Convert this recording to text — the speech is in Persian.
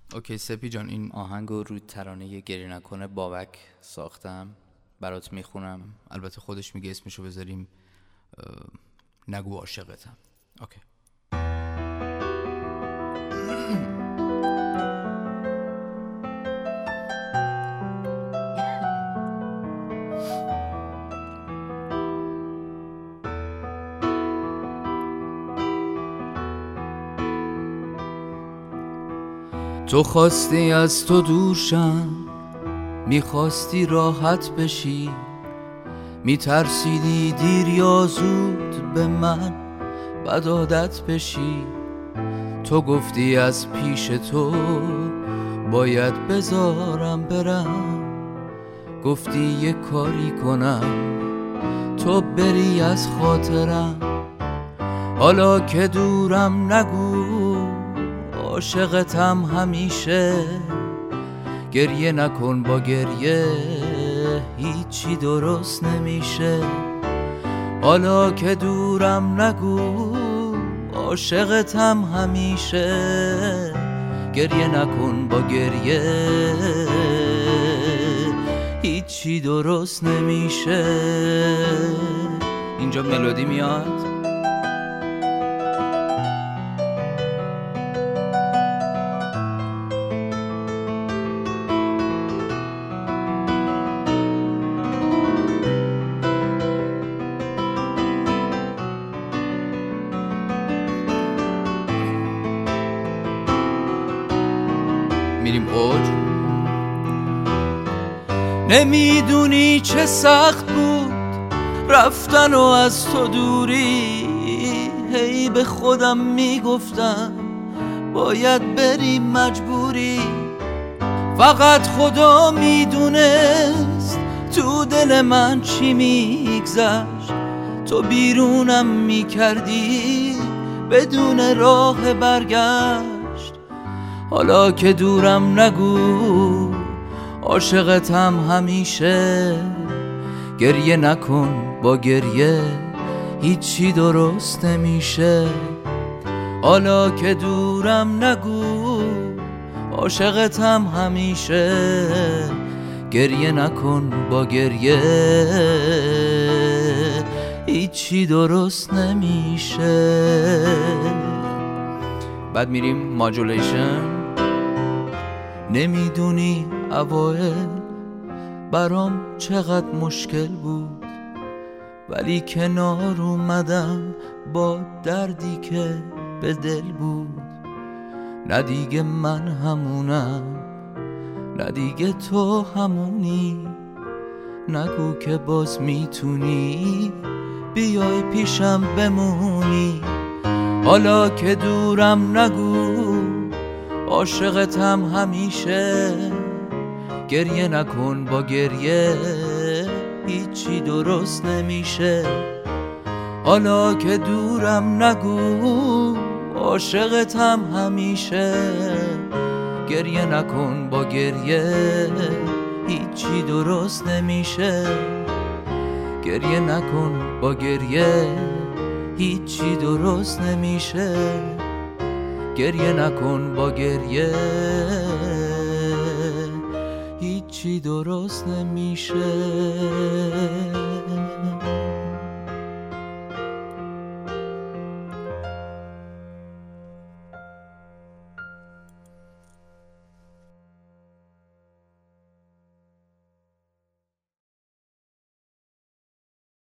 اوکی سپی جان، این آهنگ رو روی ترانه گریه نکنه بابک ساختم، برات میخونم. البته خودش میگه اسمشو بذاریم نگو عاشقتم. اوکی. تو خواستی از تو دورشم، میخواستی راحت بشی، میترسیدی دیر یا زود به من بد عادت بشی. تو گفتی از پیش تو باید بذارم برم، گفتی یه کاری کنم تو بری از خاطرم. حالا که دورم نگو عاشقتم همیشه، گریه نکن با گریه هیچی درست نمیشه. حالا که دورم نگو عاشقتم همیشه، گریه نکن با گریه هیچی درست نمیشه. اینجا ملودی میاد. میریم اوج. نمیدونی چه سخت بود رفتن و از تو دوری، هی به خودم میگفتم باید بری مجبوری. فقط خدا میدونست تو دل من چی میگذشت، تو بیرونم میکردی بدون راه برگشت. حالا که دورم نگو عاشقتم همیشه، گریه نکن با گریه هیچی درست نمیشه. حالا که دورم نگو عاشقتم همیشه، گریه نکن با گریه هیچی درست نمیشه. بعد میریم ماجولیشن. نمیدونی اوایل برام چقدر مشکل بود، ولی کنار اومدم با دردی که به دل بود. نه دیگه من همونم، نه دیگه تو همونی، نگو که باز میتونی بیای پیشم بمونی. حالا که دورم نگو عاشقتم همیشه، گریه نکن با گریه هیچی درست نمیشه. حالا که دورم نگو عاشقتم همیشه، گریه نکن با گریه هیچی درست نمیشه. گریه نکن با گریه هیچی درست نمیشه. گریه نکن با گریه هیچی درست نمیشه.